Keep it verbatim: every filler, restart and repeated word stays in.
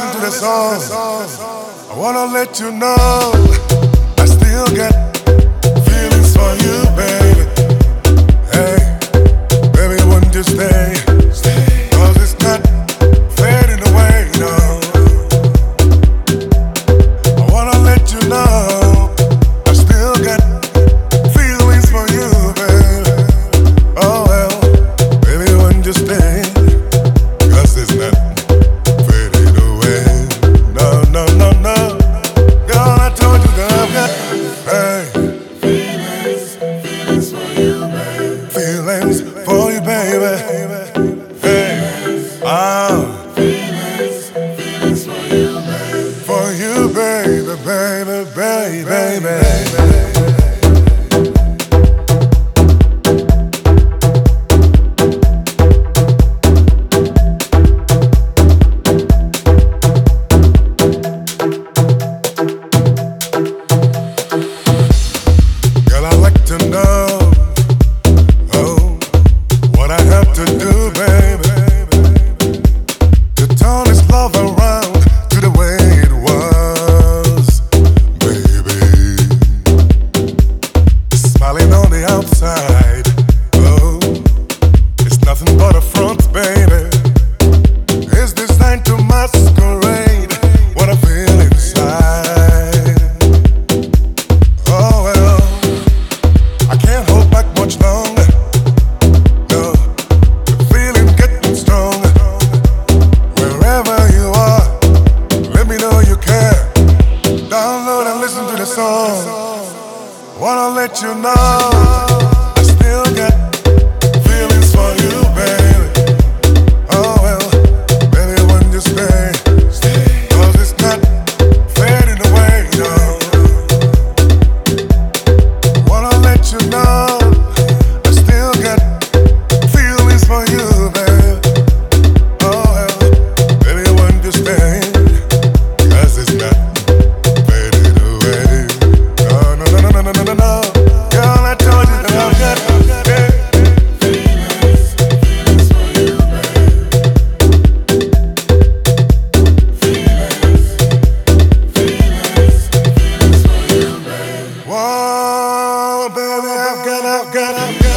listen to the song, I wanna let you know I still get feelings for you, baby. Hey, baby, wouldn't you stay? Cause it's not fading away, no. I wanna let you know I still got feelings for you, baby. Oh well, baby, wouldn't you stay? Cause it's not fading away. No, no, no, no. Girl, I told you that I've got hey. Feelings, feelings for you, baby. Feelings for you, baby. Hey, ah. Feelings, feelings for you, baby. For you, baby, baby, baby, baby, baby. To know, oh, what I have to do, baby, to turn this love around to the way it was, baby. Smiling on the outside, oh, it's nothing but a front, baby. It's designed to masquerade what I feel inside. Oh well, I can't hold back much longer. No, the feeling getting stronger. Wherever you are, let me know you care. Download and listen to the song. Wanna let you know I still got feelings for you, baby. Oh well, baby, when you stay, cause it's not fading away, no. Wanna let you know I still got feelings for you, baby. Oh well, baby, when you stay, cause it's not fading away. No, no, no, no, no, no, no, no. Girl, I told you that I've got yeah. Feelings, feelings for you, baby. Feelings, feelings, feelings for you, baby. Whoa, baby, I've got, I've got, I've got.